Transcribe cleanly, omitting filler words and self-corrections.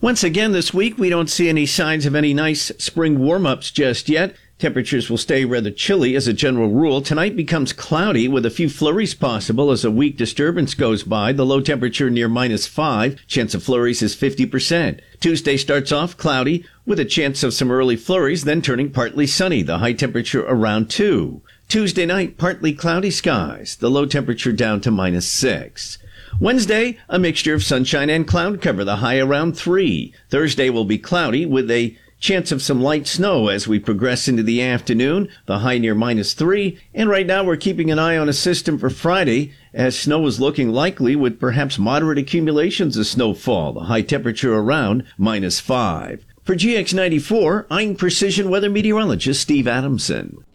Once again this week, we don't see any signs of any nice spring warm-ups just yet. Temperatures will stay rather chilly as a general rule. Tonight becomes cloudy with a few flurries possible as a weak disturbance goes by. The low temperature near -5. Chance of flurries is 50%. Tuesday starts off cloudy with a chance of some early flurries, then turning partly sunny. The high temperature around 2. Tuesday night, partly cloudy skies. The low temperature down to -6. Wednesday, a mixture of sunshine and cloud cover. The high around 3. Thursday will be cloudy with a chance of some light snow as we progress into the afternoon, the high near -3. And right now we're keeping an eye on a system for Friday as snow is looking likely with perhaps moderate accumulations of snowfall, the high temperature around -5. For GX94, I'm Precision Weather Meteorologist Steve Adamson.